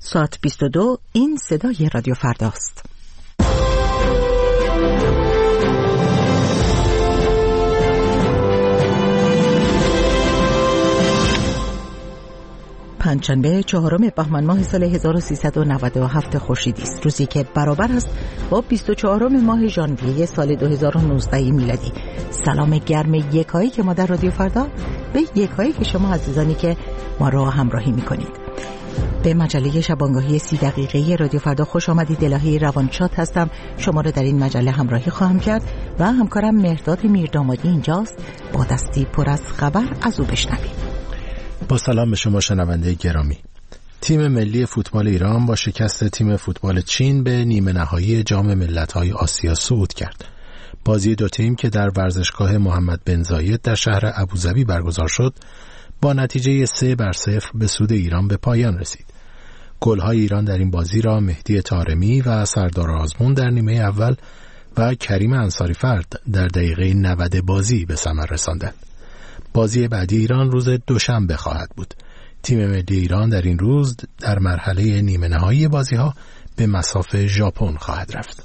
ساعت 22 این صدای رادیو فرداست. پنجشنبه 4 بهمن ماه سال 1397 خورشیدی است، روزی که برابر است با 24 ماه ژانویه سال 2019 میلادی. سلام گرم یکایی که ما در رادیو فردا به یکایی که شما عزیزانی که ما را همراهی میکنید. به مجله شبانگاهی 30 دقیقه‌ای رادیو فردا خوش آمدید. الهی روانشاد هستم، شما را در این مجله همراهی خواهم کرد و همکارم مهرداد میردامادی اینجاست. با دستی پر از خبر از او بشنویم. با سلام به شما شنونده گرامی. تیم ملی فوتبال ایران با شکست تیم فوتبال چین به نیمه نهایی جام ملت‌های آسیا صعود کرد. بازی دو تیم که در ورزشگاه محمد بن زاید در شهر ابوظبی برگزار شد، با نتیجه 3-0 به سود ایران به پایان رسید. گل‌های ایران در این بازی را مهدی طارمی و سردار آزمون در نیمه اول و کریم انصاری فرد در دقیقه 90 بازی به ثمر رساندند. بازی بعدی ایران روز دوشنبه خواهد بود. تیم ملی ایران در این روز در مرحله نیمه نهایی بازی‌ها به مصاف ژاپن خواهد رفت.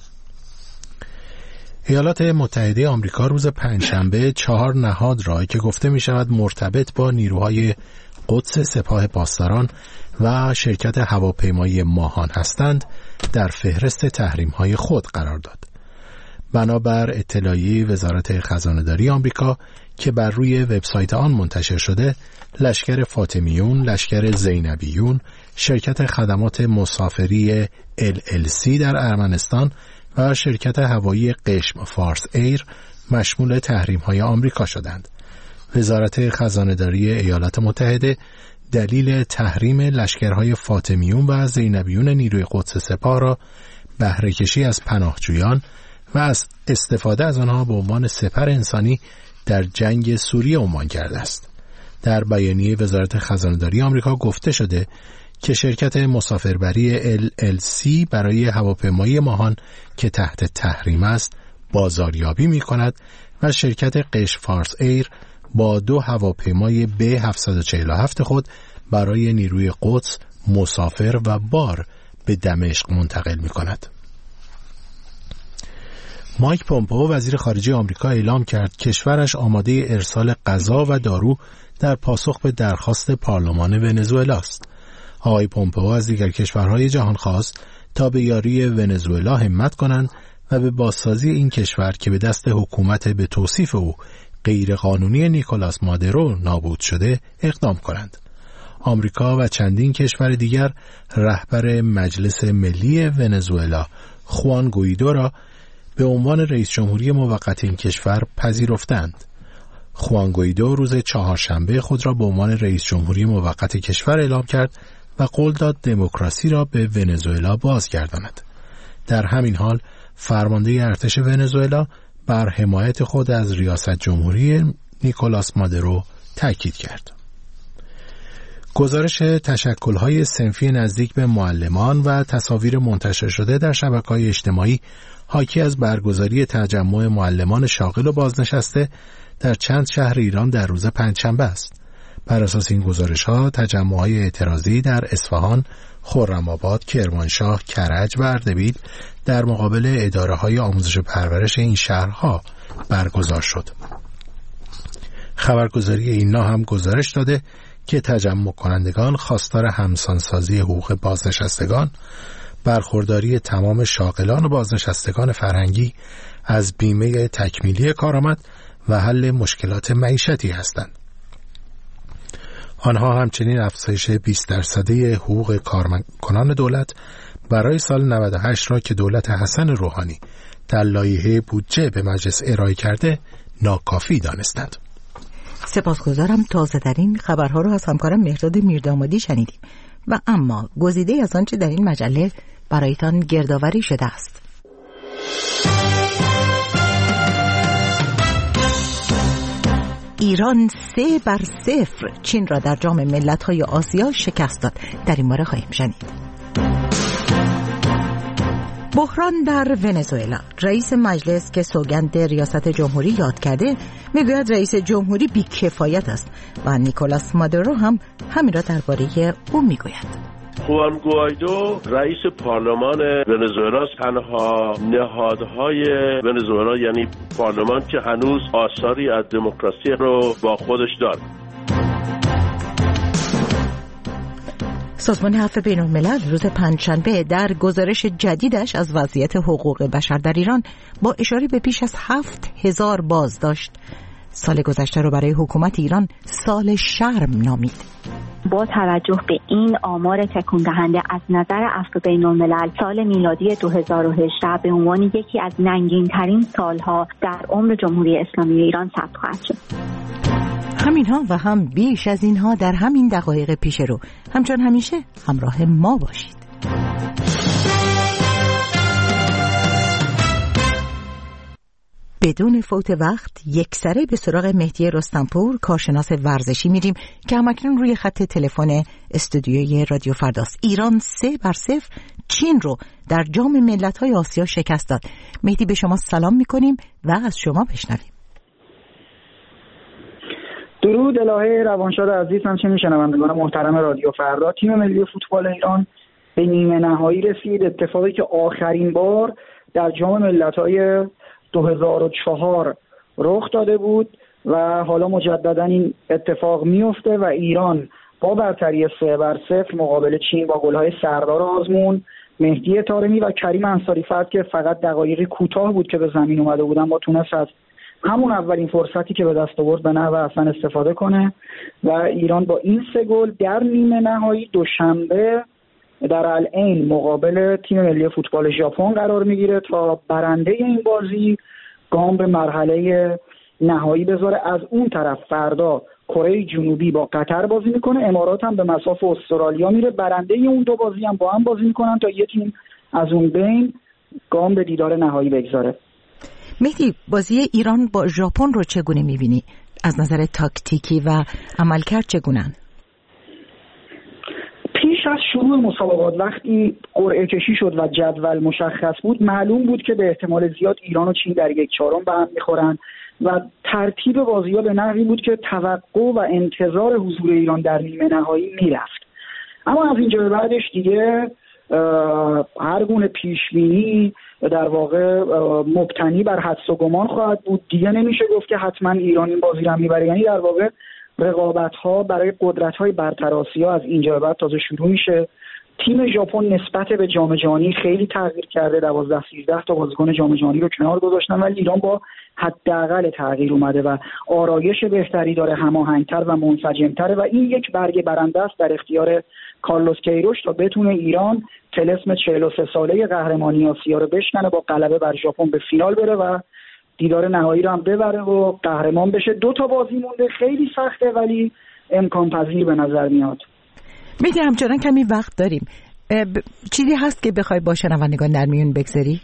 ایالات متحده آمریکا روز پنجشنبه 4 نهاد را که گفته می شود مرتبط با نیروهای قدس سپاه پاسداران و شرکت هواپیمایی ماهان هستند در فهرست تحریم‌های خود قرار داد. بنابر اطلاعیه وزارت خزانه‌داری آمریکا که بر روی وبسایت آن منتشر شده، لشکر فاطمیون، لشکر زینبیون، شرکت خدمات مسافری LLC در ارمنستان و شرکت هوایی قشم فارس ایر مشمول تحریم‌های آمریکا شدند. وزارت خزانه‌داری ایالات متحده دلیل تحریم لشکرهای فاطمیون و زینبیون نیروی قدس سپاه را بهره‌کشی از پناهجویان و از استفاده از آنها به عنوان سپر انسانی در جنگ سوریه عنوان کرده است. در بیانیه وزارت خزانه‌داری آمریکا گفته شده که شرکت مسافربری LLC برای هواپیمای ماهان که تحت تحریم است بازاریابی می‌کند و شرکت قشم فارس ایر با 2 هواپیمای B747 خود برای نیروی قدس مسافر و بار به دمشق منتقل می‌کند. مایک پومپئو وزیر خارجه آمریکا اعلام کرد کشورش آماده ارسال غذا و دارو در پاسخ به درخواست پارلمان ونزوئلا است. آقای پومپئو از دیگر کشورهای جهان خواست تا به یاری ونزوئلا همت کنند و به بازسازی این کشور که به دست حکومت به توصیف او غیرقانونی نیکولاس مادورو نابود شده اقدام کنند. آمریکا و چندین کشور دیگر رهبر مجلس ملی ونزوئلا خوان گویدو را به عنوان رئیس جمهوری موقت این کشور پذیرفتند. خوان گویدو روز چهارشنبه خود را به عنوان رئیس جمهوری موقت کشور اعلام کرد و قول داد دموکراسی را به ونزوئلا بازگرداند. در همین حال فرمانده ارتش ونزوئلا بر حمایت خود از ریاست جمهوری نیکولاس مادورو تاکید کرد. گزارش تشکل‌های صنفی نزدیک به معلمان و تصاویر منتشر شده در شبکه‌های اجتماعی حاکی از برگزاری تجمع معلمان شاغل و بازنشسته در چند شهر ایران در روز پنجشنبه است. بر اساس این گزارش‌ها تجمع‌های اعتراضی در اصفهان، خرم‌آباد، کرمانشاه، کرج و اردبیل در مقابل اداره‌های آموزش و پرورش این شهرها برگزار شد. خبرگزاری اینا هم گزارش داده که تجمع کنندگان خواستار همسانسازی حقوق بازنشستگان، برخورداری تمام شاغلان و بازنشستگان فرهنگی از بیمه تکمیلی کارآمد و حل مشکلات معیشتی هستند. آنها همچنین افزایش 20% حقوق کارکنان دولت برای سال 98 را که دولت حسن روحانی در لایحه بودجه به مجلس ارائه کرده ناکافی دانستند. سپاسگزارم. تازه ترین خبرها رو از همکارم مهرداد میردامادی شنیدیم و اما گزیده از آنچه در این مجله برایتان گردآوری شده است. ایران 3-0 چین را در جام ملت‌های آسیا شکست داد. در این باره خواهیم شنید. بحران در ونزوئلا. رئیس مجلس که سوگند ریاست جمهوری یاد کرده میگوید رئیس جمهوری بی‌کفایت است و نیکولاس مادورو هم همین را درباره او میگوید. خوان گوایدو رئیس پارلمان ونزوئلا تنها نهادهای ونزوئلا، یعنی پارلمان که هنوز آثاری از دموکراسی رو با خودش داره. سازمان عفو بین‌الملل روز پنجشنبه در گزارش جدیدش از وضعیت حقوق بشر در ایران با اشاره به بیش از 7,000 بازداشت سال گذشته رو برای حکومت ایران سال شرم نامید. با توجه به این آمار تکون دهنده از نظر عفو بین‌الملل، سال میلادی 2018 به عنوان یکی از ننگین‌ترین سالها در عمر جمهوری اسلامی ایران ثبت خواهد شد. همینها و هم بیش از اینها در همین دقایق پیش رو. همچون همیشه همراه ما باشید. بدون فوت وقت یکسره به سراغ مهدی رستمپور، کارشناس ورزشی میریم که همکنون روی خط تلفن استودیوی رادیو فرداست. ایران 3-0 چین رو در جام ملت‌های آسیا شکست داد. مهدی به شما سلام میکنیم و از شما بشنویم. درود الهه روانشاد عزیز، همچنین شنوندگان محترم رادیو فردا. تیم ملی فوتبال ایران به نیمه نهایی رسید، اتفاقی که آخرین بار در جام ملت‌های 2004 رخ داده بود و حالا مجددا این اتفاق میفته و ایران با برتری 3-0 مقابل چین با گل‌های سردار آزمون، مهدی طارمی و کریم انصاری فرد که فقط دقایقی کوتاه بود که به زمین اومده بودن، با تونست از همون اولین فرصتی که به دست آورد به نحو اصلا استفاده کنه و ایران با این 3 گل در نیمه نهایی دوشنبه در العین مقابل تیم ملی فوتبال ژاپن قرار میگیره تا برنده این بازی گام به مرحله نهایی بذاره. از اون طرف فردا کره جنوبی با قطر بازی میکنه، امارات هم به مصاف استرالیا میره. برنده اون دو بازی هم با هم بازی میکنن تا یه تیم از اون بین گام به دیدار نهایی بگذاره. مهدی، بازی ایران با ژاپن رو چگونه میبینی؟ از نظر تاکتیکی و عملکرد چگونن؟ پیش از شروع مسابقات وقتی قرعه کشی شد و جدول مشخص بود، معلوم بود که به احتمال زیاد ایران و چین در 1/4 به هم میخورن و ترتیب بازی‌ها به نحوی بود که توقع و انتظار حضور ایران در نیمه نهایی میرفت. اما از اینجا به بعدش دیگه هر گونه پیشبینی در واقع مبتنی بر حدس و گمان خواهد بود. دیگه نمیشه گفت که حتما ایران این بازی رو میبره، یعنی در واقع رقابت‌ها برای قدرت‌های برتر آسیا از اینجا به بعد تازه شروع میشه. تیم ژاپن نسبت به جام جهانی خیلی تغییر کرده، 12-13 تا بازیکن جام جهانی رو کنار گذاشتن، ولی ایران با حداقل تغییر اومده و آرایش بهتری داره، هماهنگتر و منسجمتره و این یک برگ برنده است در اختیار کارلوس کیروش تا بتونه ایران طلسم 43 ساله قهرمانی آسیا رو بشکنه، با غلبه بر ژاپن به فینال بره و دیدار نهایی رو هم ببره و قهرمان بشه. 2 تا بازی مونده، خیلی سخته ولی امکان پذیر به نظر میاد. میگم همچنان کمی وقت داریم. چیزی هست که بخوای با شنوندگان در میون بگذاری؟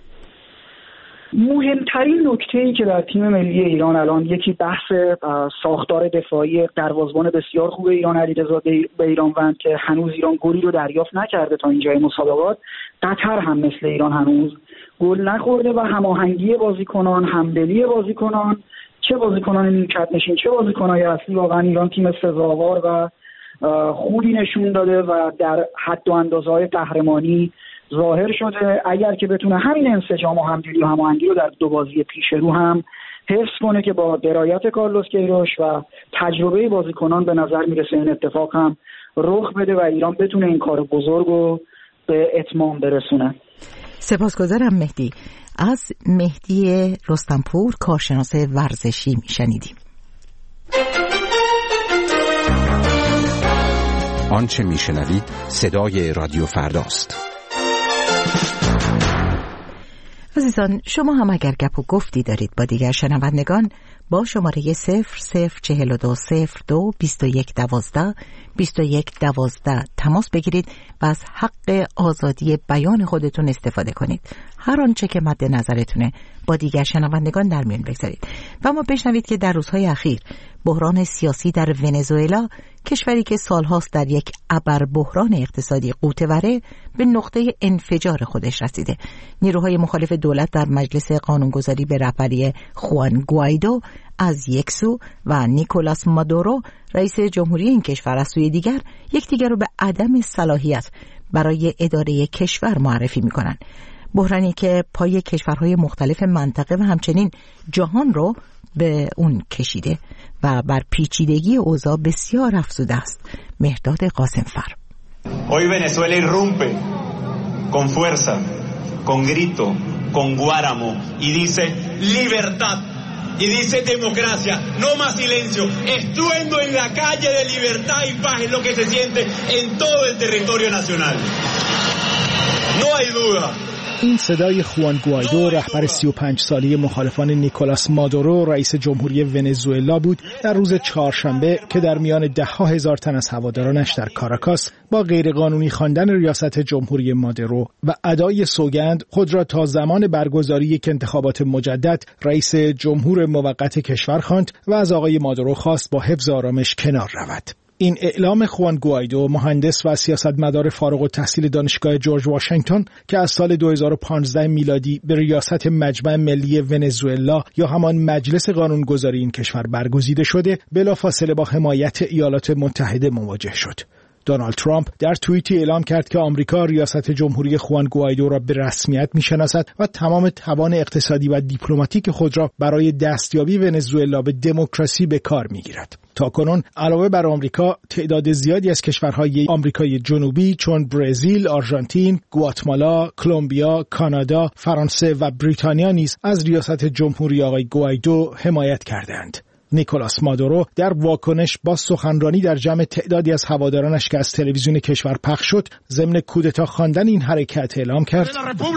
مهمترین نکته‌ای که در تیم ملی ایران الان یکی بحث ساختار دفاعی دروازه‌بان بسیار خوب ایران، علیرضا بیرانوند که هنوز ایران گلی رو دریافت نکرده تا اینجای مسابقات. قطر هم مثل ایران هنوز گل نخورده و هماهنگی بازیکنان، همدلی بازیکنان، چه بازیکنان نیمکت نشین چه بازیکنای اصلی، واقعا ایران تیم سزاوار و خوبی نشون داده و در حد و اندازه‌های قهرمانی ظاهر شده. اگر که بتونه همین انسجام و همدلی و هماهنگی رو در 2 بازی پیش رو هم حفظ کنه که با درایت کارلوس کیروش و تجربه بازیکنان به نظر میرسه این اتفاق هم رخ بده و ایران بتونه این کار بزرگ رو به اتمام برسونه. سپاسگزارم مهدی. از مهدی رستمپور، کارشناس ورزشی میشنیدیم. آنچه میشنوید صدای رادیو فرداست. عزیزان، شما هم اگر گپ و گفتی دارید با دیگر شنوندگان، با شماره 00422112 تماس بگیرید و از حق آزادی بیان خودتون استفاده کنید. هر آنچه که مد نظرتونه با دیگر شنوندگان در میون بگذارید. و ما بشنوید که در روزهای اخیر بحران سیاسی در ونزوئلا، کشوری که سالهاست در یک ابر بحران اقتصادی غوطه‌وره، به نقطه انفجار خودش رسیده. نیروهای مخالف دولت در مجلس قانونگذاری به رهبری خوان گوایدو از یک سو و نیکولاس مادورو رئیس جمهوری این کشور از سوی دیگر یکدیگر رو به عدم صلاحیت برای اداره کشور معرفی می‌کنند. بحرانی که پای کشورهای مختلف منطقه و همچنین جهان رو به اون کشیده و بر پیچیدگی اوضاع بسیار افزوده است. مهرداد قاسمفر. Hoy Venezuela irrumpe con fuerza, con grito, con guáramo y dice libertad y dice democracia, no más silencio, estruendo en la calle de libertad y paz es lo que se siente en todo el territorio nacional. No hay duda. این صدای خوان گوایدو، رهبر 35 ساله مخالفان نیکولاس مادورو رئیس جمهوری ونزوئلا بود در روز چهارشنبه که در میان ده‌ها هزار تن از هوادارانش در کاراکاس با غیرقانونی خواندن ریاست جمهوری مادورو و ادای سوگند خود را تا زمان برگزاری یک انتخابات مجدد رئیس جمهور موقت کشور خواند و از آقای مادورو خواست با حفظ آرامش کنار رود. این اعلام خوان گوایدو، مهندس و سیاستمدار فارغ التحصیل دانشگاه جورج واشنگتن که از سال 2015 میلادی به ریاست مجمع ملی ونزوئلا یا همان مجلس قانونگذاری این کشور برگزیده شده، بلافاصله با حمایت ایالات متحده مواجه شد. دونالد ترامپ در توییتی اعلام کرد که آمریکا ریاست جمهوری خوان گوایدو را به رسمیت میشناسد و تمام توان اقتصادی و دیپلماتیک خود را برای دستیابی ونزوئلا به دموکراسی به کار میگیرد. تاکنون علاوه بر آمریکا، تعداد زیادی از کشورهای آمریکای جنوبی چون برزیل، آرژانتین، گواتمالا، کلمبیا، کانادا، فرانسه و بریتانیا نیز از ریاست جمهوری آقای گوایدو حمایت کردند. نیکولاس مادورو در واکنش با سخنرانی در جمع تعدادی از هوادارانش که از تلویزیون کشور پخش شد، ضمن کودتا خواندن این حرکت اعلام کرد: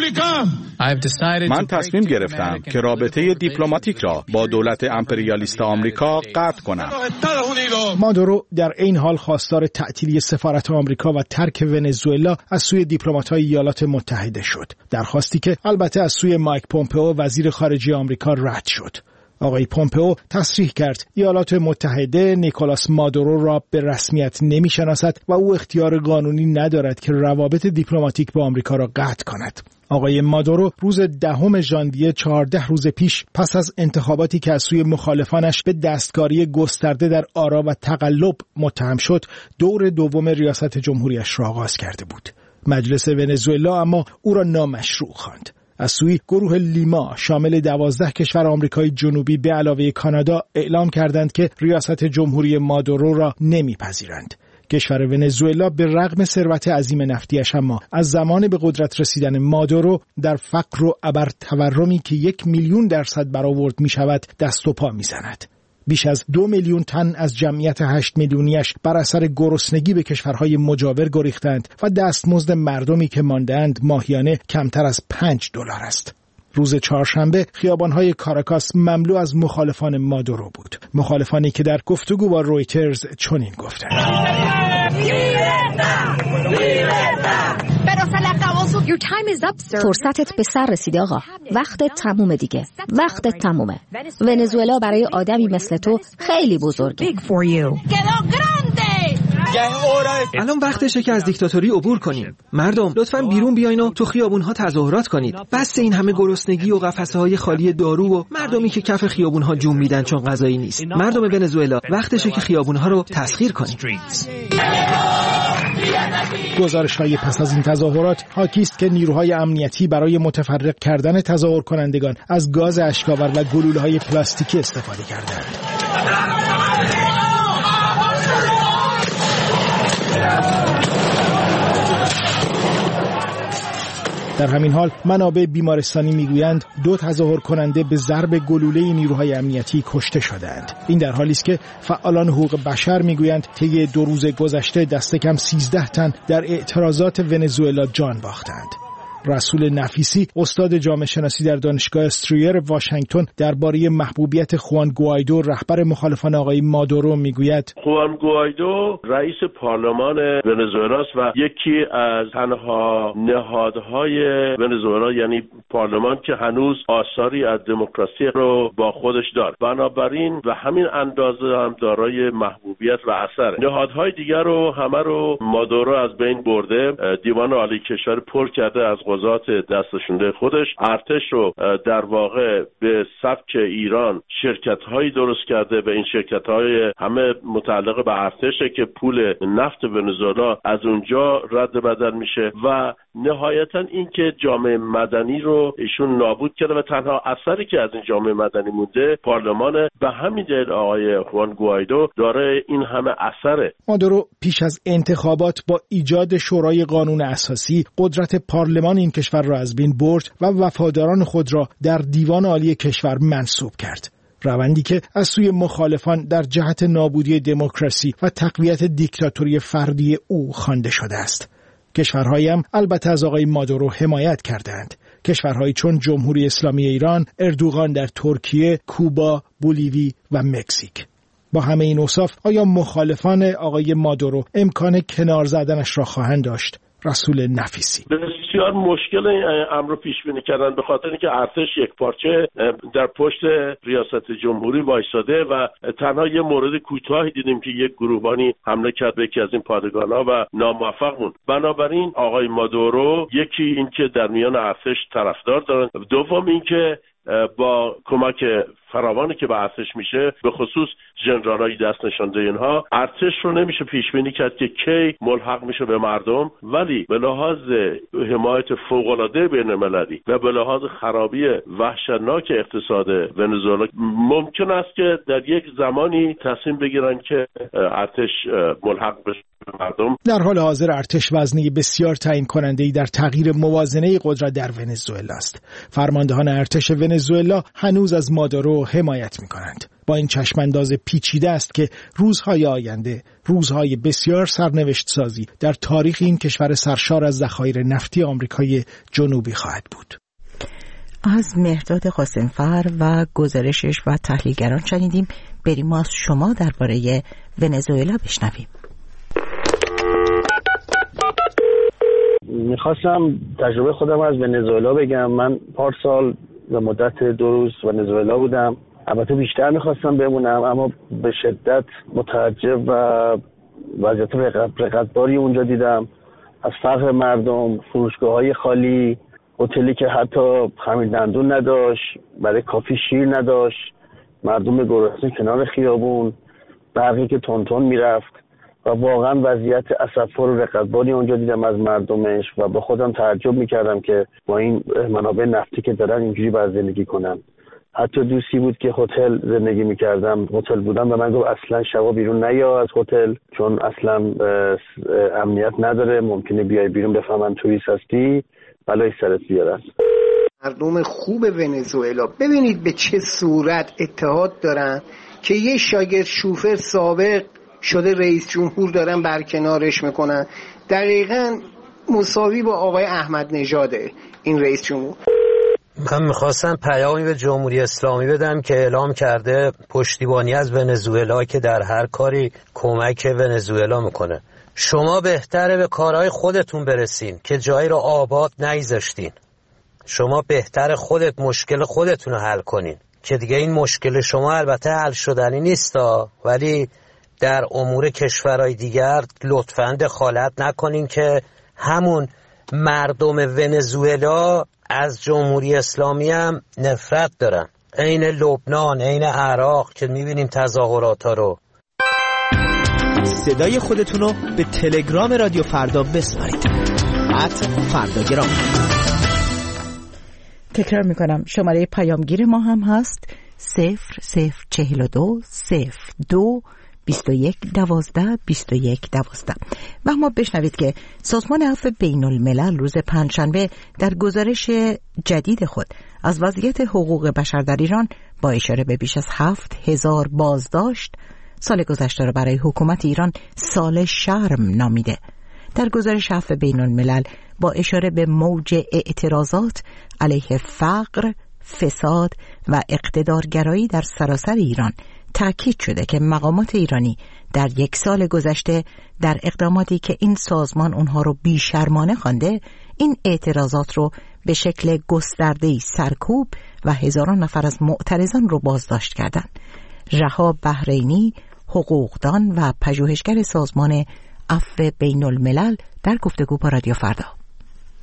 من تصمیم گرفتم که رابطه دیپلماتیک را با دولت امپریالیست آمریکا قطع کنم. مادورو در این حال خواستار تعطیلی سفارت آمریکا و ترک ونزوئلا از سوی دیپلمات‌های ایالات متحده شد. درخواستی که البته از سوی مایک پومپئو وزیر خارجه آمریکا رد شد. آقای پومپئو تصریح کرد ایالات متحده نیکولاس مادورو را به رسمیت نمی‌شناسد و او اختیار قانونی ندارد که روابط دیپلماتیک با آمریکا را قطع کند. آقای مادورو روز 10 ژانویه 14 روز پیش پس از انتخاباتی که از سوی مخالفانش به دستکاری گسترده در آرا و تقلب متهم شد، دور دوم ریاست جمهوریش را آغاز کرده بود. مجلس ونزوئلا اما او را نامشروع خواند. از سوی گروه لیما شامل 12 کشور آمریکای جنوبی به علاوه کانادا اعلام کردند که ریاست جمهوری مادورو را نمیپذیرند. کشور ونزوئلا به رغم ثروت عظیم نفتیش اما از زمان به قدرت رسیدن مادورو در فقر و ابرتورمی که 1,000,000% برآورد می شود دست و پا می زند. بیش از 2 میلیون تن از جمعیت 8 میلیونیش بر اثر گرسنگی به کشورهای مجاور گریختند و دستمزد مردمی که ماندند ماهیانه کمتر از $5 است. روز چهارشنبه خیابان‌های کاراکاس مملو از مخالفان مادورو بود. مخالفانی که در گفتگو با رویترز چنین گفتند: فرصتت به سر رسیده آقا. وقتت تمومه دیگه. وقتت تمومه. ونزوئلا برای آدمی مثل تو خیلی بزرگه. الان وقتشه که از دیکتاتوری عبور کنیم. مردم لطفاً بیرون بیاین و تو خیابون‌ها تظاهرات کنید. بس این همه گرسنگی و قفسه‌های خالی دارو و مردمی که کف خیابون‌ها جون میدن چون غذایی نیست. مردم ونزوئلا وقتشه که خیابون‌ها رو تسخیر کنیم. گزارش‌های پس از این تظاهرات حاکی است که نیروهای امنیتی برای متفرق کردن تظاهر کنندگان از گاز اشک‌آور و گلوله‌های پلاستیکی استفاده کردند. در همین حال منابع بیمارستانی میگویند 2 تظاهر کننده به ضرب گلوله نیروهای امنیتی کشته شدند. این در حالی است که فعالان حقوق بشر میگویند طی 2 روز گذشته دست کم 13 تن در اعتراضات ونزوئلا جان باختند. رسول نفیسی استاد جامعه شناسی در دانشگاه استریر واشنگتن درباره محبوبیت خوان گوایدو رهبر مخالفان آقای مادورو میگوید: خوان گوایدو رئیس پارلمان ونزوئلا است و یکی از تنها نهادهای ونزوئلا، یعنی پارلمان، که هنوز آثاری از دموکراسی رو با خودش دارد. بنابراین و همین اندازه هم دارای محبوبیت و اثره. نهادهای دیگر رو همه رو مادورو از بین برده. دیوان عالی کشور پر کرده از تمرکزات دستشونده خودش ارتش رو در واقع به سبک ایران شرکت‌هایی درست کرده. به این شرکت‌های همه متعلق به ارتشه که پول نفت ونزوئلا از اونجا رد بدل میشه و نهایتا این که جامعه مدنی رو ایشون نابود کرده و تنها اثری که از این جامعه مدنی مونده پارلمانه. به همین دلیل آقای خوان گوایدو داره این همه اثره. مادورو پیش از انتخابات با ایجاد شورای قانون اساسی قدرت پارلمان این کشور را از بین برد و وفاداران خود را در دیوان عالی کشور منصوب کرد. روندی که از سوی مخالفان در جهت نابودی دموکراسی و تقویت دیکتاتوری فردی او خوانده شده است. کشورهایی هم البته از آقای مادورو حمایت کردند. کشورهایی چون جمهوری اسلامی ایران، اردوغان در ترکیه، کوبا، بولیوی و مکزیک. با همه این اوصاف آیا مخالفان آقای مادورو امکان کنار زدنش را خواهند داشت؟ رسول نفیسی: بسیار مشکل این امر رو پیش بینی کردن، به خاطر اینکه ارتش یک پارچه در پشت ریاست جمهوری وایساده و تنها یه مورد کوتاهی دیدیم که یک گروهبانی حمله کرد به یکی از این پادگان‌ها و ناموفق بود. بنابراین آقای مادورو یکی این که در میان ارتش طرفدار دارن، دوم این که با کمک فراوانی که به ارتش میشه، به خصوص ژنرالای دست نشانده اینها، ارتش رو نمیشه پیش بینی کرد که کی ملحق میشه به مردم، ولی به لحاظ حمایت فوق‌العاده بین‌المللی و به لحاظ خرابی وحشتناک اقتصاد ونزوئلا ممکن است که در یک زمانی تصمیم بگیرن که ارتش ملحق بشه مردم. در حال حاضر ارتش وزنه بسیار تعیین کننده‌ای در تغییر موازنه قدرت در ونزوئلا است. فرماندهان ارتش ونزوئلا هنوز از مادورو حمایت می‌کنند. با این چشمانداز پیچیده است که روزهای آینده، روزهای بسیار سرنوشت سازی در تاریخ این کشور سرشار از ذخایر نفتی آمریکای جنوبی خواهد بود. از مهرداد قاسمفر و گزارشش و تحلیلگران شنیدیم. بریم ما از شما درباره ونزوئلا بشنویم. میخواستم تجربه خودم از ونزوئلا بگم. من پارسال به مدت 2 روز ونزوئلا بودم. البته بیشتر میخواستم بمونم، اما به شدت متعجب و وضعیت رقتباری اونجا دیدم. از فقر مردم، فروشگاه‌های خالی، هتلی که حتی خمیر دندون نداشت، برای کافی شیر نداشت، مردم گرسنه کنار خیابون، برقی که تون میرفت و واقعا وضعیت اسفبار و رقتباری اونجا دیدم از مردمش و با خودم تعجب میکردم که با این منابع نفتی که دارن اینجوری باید زندگی کنن. حتی دوستی بود که هتل زندگی میکردم، هتل بودم و من گفت اصلا شبا بیرون نیا از هتل، چون اصلا امنیت نداره، ممکنه بیای بیرون بفهمن توریست هستی بلای سرت بیارن. مردم خوب ونزوئلا ببینید به چه صورت اتحاد دارن که یه شاگرد شوفر سابق شده رئیس جمهور دارن برکنارش میکنن، دقیقاً مساوی با آقای احمد نژاده این رئیس جمهور. من میخواستم پیامی به جمهوری اسلامی بدم که اعلام کرده پشتیبانی از ونزوئلا که در هر کاری کمک ونزوئلا میکنه. شما بهتره به کارهای خودتون برسین که جایی رو آباد نگذاشتین. شما بهتره خودت مشکل خودتون رو حل کنین که دیگه این مشکل شما البته حل شدنی نیستا، ولی در امور کشورهای دیگر لطفاً دخالت نکنین که همون مردم ونزوئلا از جمهوری اسلامی هم نفرت دارن، عین لبنان، عین عراق که میبینیم تظاهرات رو. صدای خودتون رو به تلگرام رادیو فردا بسپارید. @فرداگرام. تکرار میکنم شماره پیامگیر ما هم هست 0042 02 21 12 21 12. و ما بشنوید که سازمان عفو بین الملل روز پنجشنبه در گزارش جدید خود از وضعیت حقوق بشر در ایران با اشاره به بیش از 7000 بازداشت سال گذشته را برای حکومت ایران سال شرم نامیده. در گزارش عفو بین الملل با اشاره به موج اعتراضات علیه فقر، فساد و اقتدارگرایی در سراسر ایران تأکید شده که مقامات ایرانی در 1 سال گذشته در اقداماتی که این سازمان اونها رو بیشرمانه خوانده، این اعتراضات رو به شکل گسترده‌ای سرکوب و هزاران نفر از معترضان رو بازداشت کردند. رها بحرینی، حقوقدان و پژوهشگر سازمان عفو بین الملل در گفتگو با رادیو فردا. از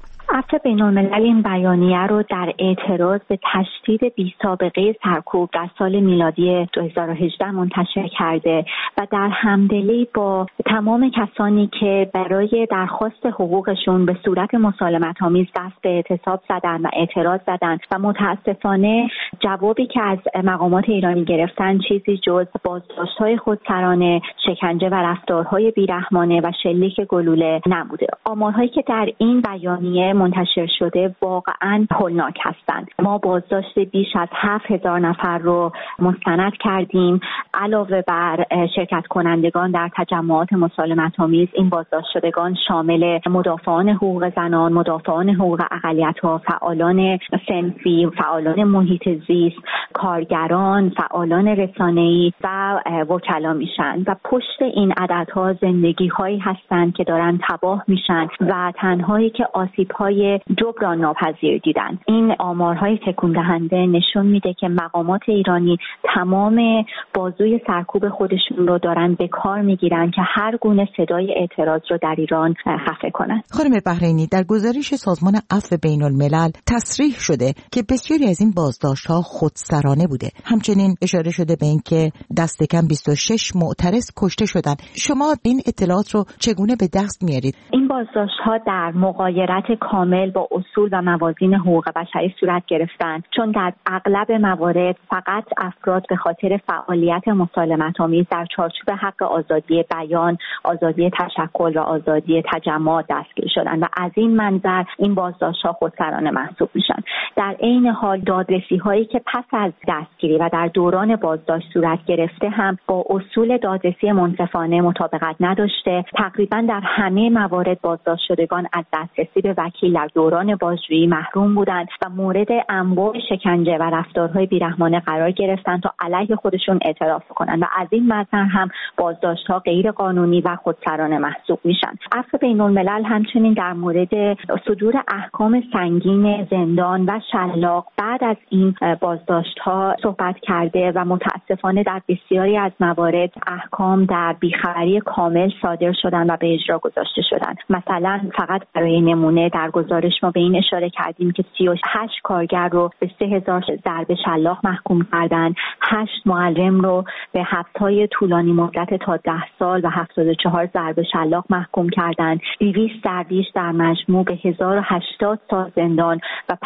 عفو بین‌الملل این بیانیه رو در اعتراض به تشدید بی‌سابقه سرکوب در سال میلادی 2018 منتشر کرده و در همدلی با تمام کسانی که برای درخواست حقوقشون به صورت مسالمت‌آمیز دست به اعتصاب زدن و اعتراض زدن و متاسفانه جوابی که از مقامات ایرانی گرفتن چیزی جز بازداشت‌های خودسرانه، شکنجه و رفتارهای بیرحمانه و شلیک گلوله نبوده. آمارهایی که در این بیانیه منتشر شده واقعاً هولناک هستند. ما بازداشت بیش از 7000 نفر رو مستند کردیم. علاوه بر شرکت کنندگان در تجمعات مسالمت‌آمیز، این بازداشت شدگان شامل مدافعان حقوق زنان، مدافعان حقوق اقلیت‌ها، فعالان صنفی، فعالان محیط زیست، کارگران، فعالان رسانه‌ای و وکلا میشن و پشت این عددها زندگی‌هایی هستند که دارن تباه میشن و تنهایی که آسیب‌های جبران ناپذیر دیدن. این آمارهای تکون دهنده نشون میده که مقامات ایرانی تمام بازوی سرکوب خودشون رو دارن به کار میگیرن که هر گونه صدای اعتراض رو در ایران خفه کنن. خانم بحرینی، در گزارش سازمان عفو بین‌الملل تصریح شده که بسیاری از این بازداشت‌ها خودسرانه بوده. همچنین اشاره شده به اینکه دست کم 26 معترض کشته شدن. شما این اطلاعات رو چگونه به دست میارید؟ این بازداشت‌ها در مغایرت کامل با اصول و موازین حقوق بشری صورت گرفتند، چون در اغلب موارد فقط افراد به خاطر فعالیت مسالمت‌آمیز در چارچوب حق آزادی بیان، آزادی تشکل و آزادی تجمع دستگیر شدند و از این منظر این بازداشت‌ها خودسرانه محسوب میشن. در عین حال دادرسی‌هایی که پس از دستگیری و در دوران بازداشت صورت گرفته هم با اصول دادرسی منصفانه مطابقت نداشته. تقریبا در همه موارد بازداشت شدگان از دسترسی به وکیل در دوران بازجویی محروم بودند و مورد انواع شکنجه و رفتارهای بیرحمانه قرار گرفتند تا علیه خودشون اعتراف کنند و از این منظر هم بازداشت‌ها غیر قانونی و خودسرانه محسوب میشن. عفو بین‌الملل همچنین در مورد صدور احکام سنگین زندان و شلاق بعد از این بازداشت‌ها صحبت کرده و متاسفانه در بسیاری از موارد احکام در بیخبری کامل صادر شدن و به اجرا گذاشته شدن. مثلا فقط برای نمونه در گزارش ما به این اشاره کردیم که 38 کارگر رو به 3000 ضرب شلاق محکوم کردن، 8 معلم رو به حبس‌های طولانی مدت تا 10 سال و 74 ضرب شلاق محکوم کردن، 200 درویش در مجموع به 1080 سال زندان و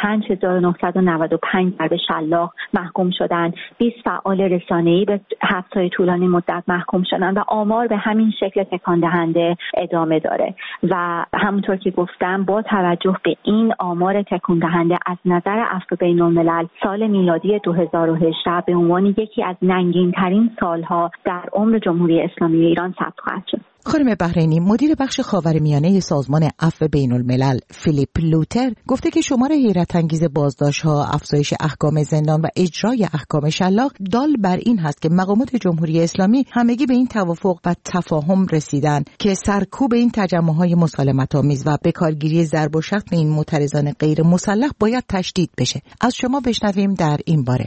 5995 ضرب شلاق محکوم شدند. 20 فعال رسانه‌ای به حبس‌های طولانی مدت محکوم شدند و آمار به همین شکل تکان دهنده ادامه داره و همونطور که گفتم با توجه به این آمار تکان دهنده از نظر عفو بین‌الملل سال میلادی 2018 به عنوان یکی از ننگین‌ترین سالها در عمر جمهوری اسلامی ایران ثبت خواهد شد. خانم بحرینی، مدیر بخش خاورمیانه سازمان عفو بین‌الملل فیلیپ لوتر گفته که شمار حیرت انگیز بازداشت‌ها، افزایش احکام زندان و اجرای احکام شلاق دال بر این هست که مقامات جمهوری اسلامی همگی به این توافق و تفاهم رسیدن که سرکوب این تجمع‌های مسالمت‌آمیز و بکارگیری ضرب و شتم این معترضان غیر مسلح باید تشدید بشه. از شما بشنویم در این باره.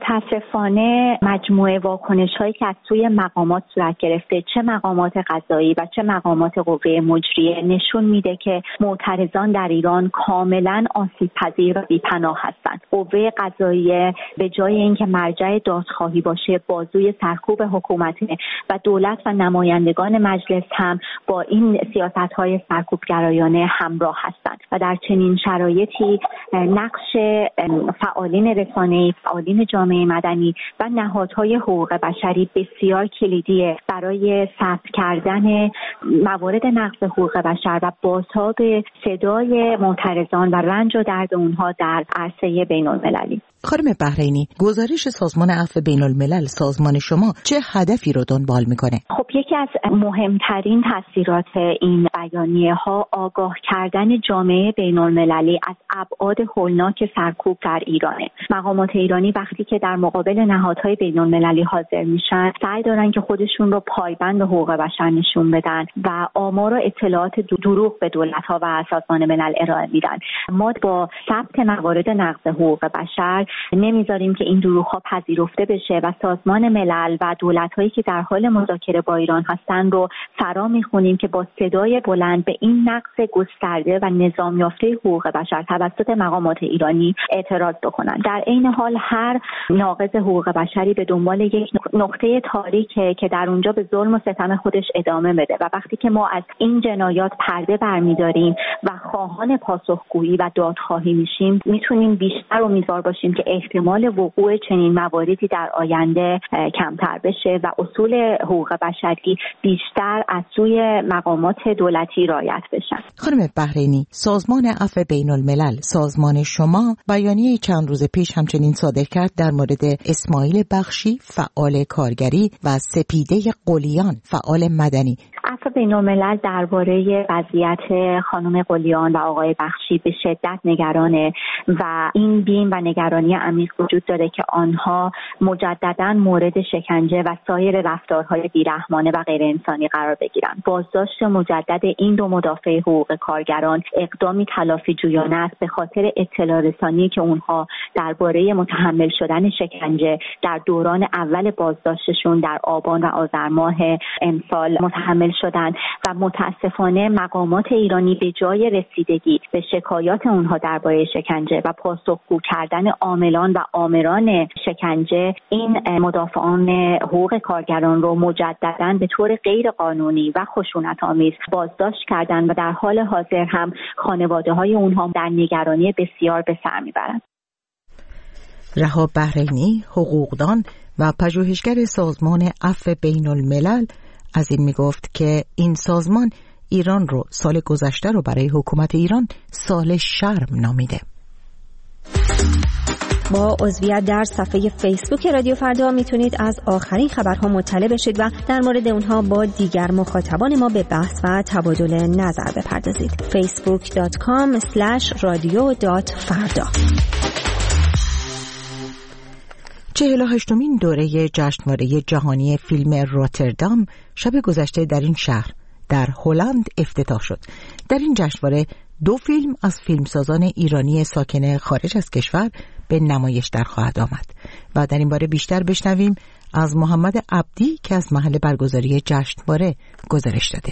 متاسفانه مجموعه واکنش‌هایی که از سوی مقامات صورت گرفته، چه مقامات قضایی و چه مقامات قوه مجریه، نشون میده که معترضان در ایران کاملا آسیب‌پذیر و بی‌پناه هستند. قوه قضاییه به جای اینکه مرجع دادخواهی باشه، بازوی سرکوب حکومتی و دولت و نمایندگان مجلس هم با این سیاست‌های سرکوبگرایانه همراه هستند و در چنین شرایطی نقش فعالین رسانه‌ای، فعالین جامعه مدنی و نهادهای حقوق بشری بسیار کلیدیه برای ثبت کردن موارد نقض حقوق بشر و بازتاب صدای معترضان و رنج و درد اونها در عرصه بین‌المللی. خانم بحرینی، گزارش سازمان عفو بین‌الملل سازمان شما چه هدفی رو دنبال میکنه؟ خب یکی از مهمترین تاثیرات این بیانیه ها آگاه کردن جامعه بین‌المللی از ابعاد هولناک سرکوب در ایرانه. مقامات ایرانی وقتی که در مقابل نهادهای بین‌المللی حاضر میشن، سعی دارن که خودشون رو پایبند حقوق بشر نشون بدن و آمار و اطلاعات دروغ به دولت‌ها و سازمان ملل ارائه میدن. ما با ثبت موارد نقض حقوق بشر نمیذاریم که این دروغ‌ها پذیرفته بشه و سازمان ملل و دولت‌هایی که در حال مذاکره با ایران هستن رو فرا می‌خونیم که با صدای بلند به این نقض گسترده و نظام یافته حقوق بشر توسط مقامات ایرانی اعتراض بکنن. در عین حال هر ناقض حقوق بشری به دنبال یک نقطه تاریکه که در اونجا به ظلم و ستم خودش ادامه بده و وقتی که ما از این جنایات پرده برمی‌داریم و خواهان پاسخگویی و دادخواهی میشیم، میتونیم بیشتر امیدوار باشیم که احتمال وقوع چنین مواردی در آینده کمتر بشه و اصول حقوق بشری بیشتر از سوی مقامات دولتی رعایت بشن. خانم بحرینی، سازمان عفو بین الملل، سازمان شما بیانیه چند روز پیش همچنین صادر کرد در مورد اسماعیل بخشی، فعال کارگری، و سپیده قلیان، فعال مدنی. عفو بین الملل درباره وضعیت خانم قلیان و آقای بخشی به شدت نگرانه و این بیم و نگرانی عمیق وجود داره که آنها مجددا مورد شکنجه و سایر رفتارهای بیرحمانه و غیر انسانی قرار بگیرن. بازداشت مجدد این دو مدافع حقوق کارگران اقدامی تلافی جویانه است به خاطر اطلاع رسانی که اونها درباره متحمل شدن شکنجه در دوران اول بازداشتشون در آبان و آذر ماه امسال متحمل شدن و متاسفانه مقامات ایرانی به جای رسیدگی به شکایات اونها درباره شکنجه و پاسخگو کردن عاملان و آمران شکنجه، این مدافعان حقوق کارگران رو مجددا به طور غیر قانونی و خشونت‌آمیز بازداشت کردن و در حال حاضر هم خانواده‌های اونها در نگرانی بسیار به سر میبرند. رها بحرینی، حقوقدان و پژوهشگر سازمان عفو بین الملل، از این میگفت که این سازمان ایران رو سال گذشته رو برای حکومت ایران سال شرم نامیده. با عضویت در صفحه فیسبوک رادیو فردا میتونید از آخرین خبرها مطلع بشید و در مورد اونها با دیگر مخاطبان ما به بحث و تبادل نظر بپردازید. facebook.com/radio.farda 48مین دوره جشنواره جهانی فیلم روتردام شب گذشته در این شهر در هلند افتتاح شد. در این جشنواره 2 فیلم از فیلمسازان ایرانی ساکن خارج از کشور به نمایش در خواهد آمد و در این باره بیشتر بشنویم از محمد عبدی که از محل برگزاری جشنواره گزارش داده.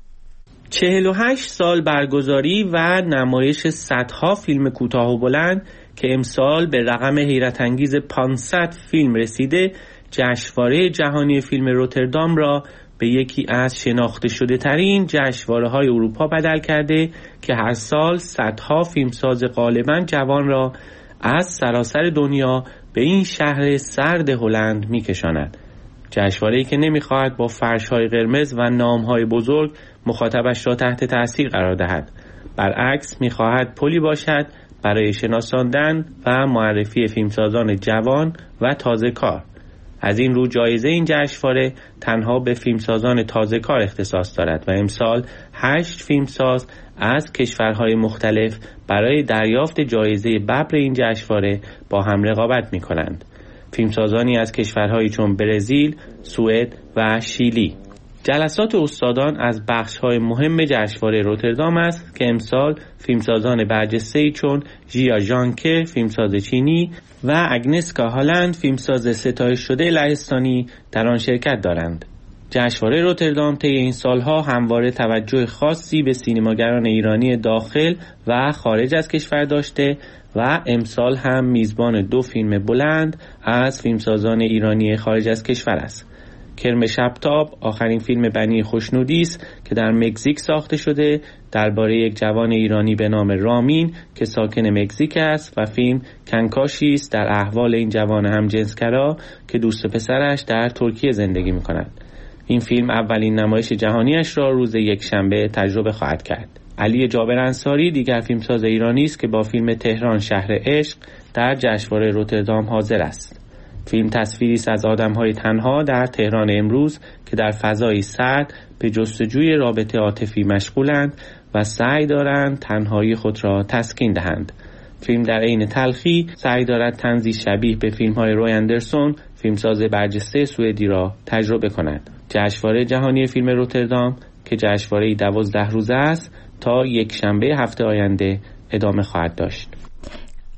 48 سال برگزاری و نمایش صدها فیلم کوتاه و بلند که امسال به رقم حیرت انگیز 500 فیلم رسیده، جشنواره جهانی فیلم روتردام را به یکی از شناخته شده ترین جشنواره‌های اروپا بدل کرده که هر سال صدها فیلمساز غالباً جوان را از سراسر دنیا به این شهر سرد هلند می‌کشاند. جشنواره‌ای که نمی‌خواهد با فرش‌های قرمز و نام‌های بزرگ مخاطبش را تحت تأثیر قرار دهد. برعکس می‌خواهد پلی باشد برای شناساندن و معرفی فیلمسازان جوان و تازه کار. از این رو جایزه این جشنواره تنها به فیلمسازان تازه کار اختصاص دارد و امسال 8 فیلمساز از کشورهای مختلف برای دریافت جایزه ببر این جشنواره با هم رقابت می‌کنند. فیلمسازانی از کشورهایی چون برزیل، سوئد و شیلی. جلسات استادان از بخش‌های مهم جشنواره روتردام است که امسال فیلمسازان برجسته‌ای چون ژیا ژانکه، فیلمساز چینی، و اگنسکا هالند، فیلمساز ستایش شده لهستانی در آن شرکت دارند. جشنواره روتردام طی این سالها همواره توجه خاصی به سینماگران ایرانی داخل و خارج از کشور داشته و امسال هم میزبان 2 فیلم بلند از فیلمسازان ایرانی خارج از کشور است. کرم شبتاب آخرین فیلم بنی خوشنودی است که در مکزیک ساخته شده درباره یک جوان ایرانی به نام رامین که ساکن مکزیک است و فیلم کنکاشی است در احوال این جوان همجنسگرا که دوست پسرش در ترکیه زندگی می‌کند. این فیلم اولین نمایش جهانیش را روز یکشنبه تجربه خواهد کرد. علی جابر انصاری دیگر فیلمساز ایرانی است که با فیلم تهران شهر عشق در جشنواره روتردام حاضر است. فیلم تصویری است از آدم‌های تنها در تهران امروز که در فضایی سرد به جستجوی رابطه عاطفی مشغولند و سعی دارند تنهایی خود را تسکین دهند. فیلم در عین تلخی سعی دارد طنزی شبیه به فیلم‌های روی اندرسون، فیلمساز برجسته سوئدی را تجربه کند. جشنواره جهانی فیلم روتردام که جشنواره‌ای 12 روزه است تا یک شنبه هفته آینده ادامه خواهد داشت.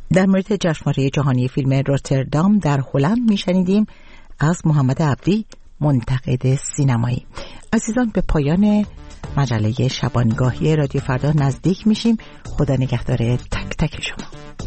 در مورد جشنواره جهانی فیلم روتردام در هلند میشنیدیم از محمد عبدی، منتقد سینمایی. عزیزان، به پایان مجله شبانگاهی رادیو فردا نزدیک میشیم. خدا نگهدار تک تک شما.